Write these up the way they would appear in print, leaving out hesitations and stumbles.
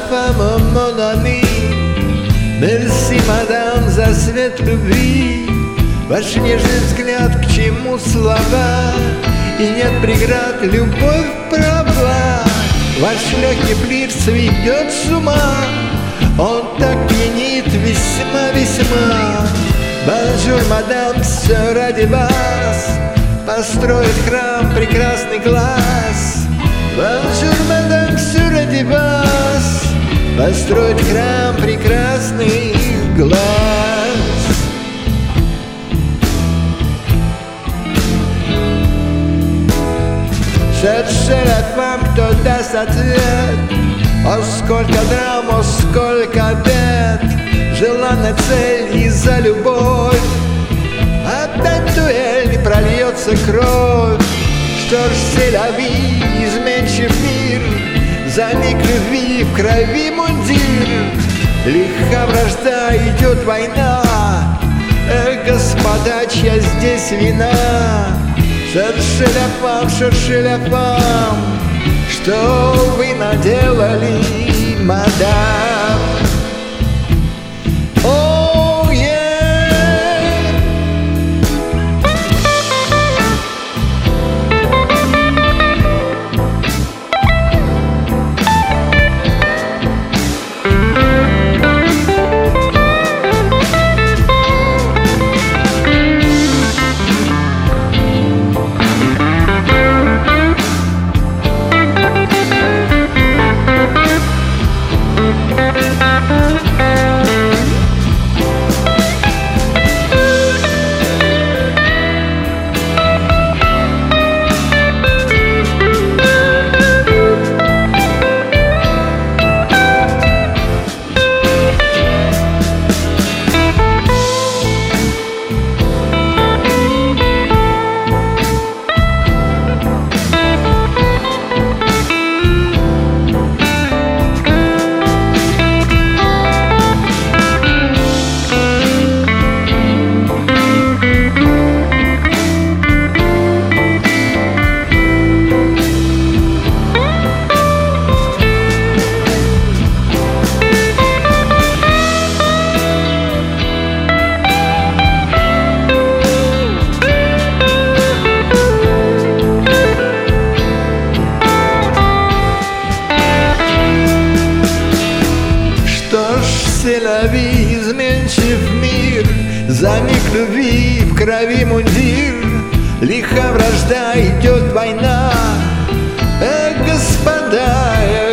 femme, mon ami. Мерси, мадам, за свет любви. Ваш нежный взгляд, к чему слова? И нет преград, любовь права. Ваш легкий флирт сведет с ума. Он так пьянит весьма-весьма. Бонжур, мадам, все ради вас. Построит храм прекрасный глаз. Бонжур, мадам, все ради вас. Построит храм прекрасный глаз. Cherchez la femme, кто даст ответ. О, сколько драм, о, сколько бед. Желанная цель и за любовь. Опять дуэль, прольется кровь. Что ж, селяви, изменчив мир. За миг любви в крови мундир. Лиха вражда, идет война. Эх, господа, чья здесь вина? Шерши ля фам, что вы наделали, мадам? Oh, yeah. Селяви, изменчив мир. За миг любви в крови мундир. Лиха вражда, идет война. Эх, господа,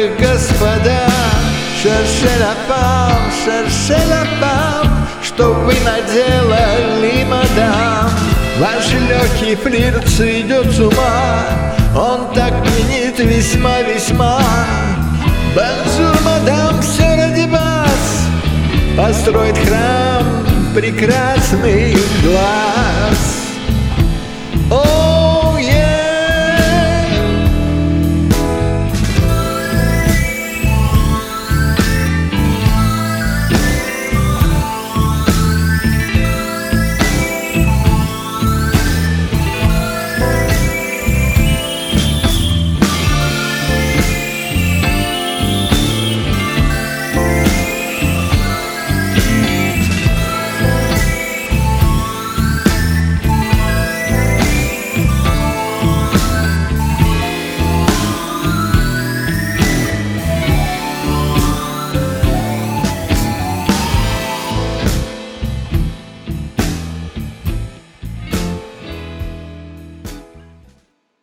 шерши ля фам, что вы наделали, мадам? Ваш легкий флирт сведет с ума. Он так пьянит весьма-весьма. Бонжур, мадам, все ради вас. Построит храм прекрасный глаз.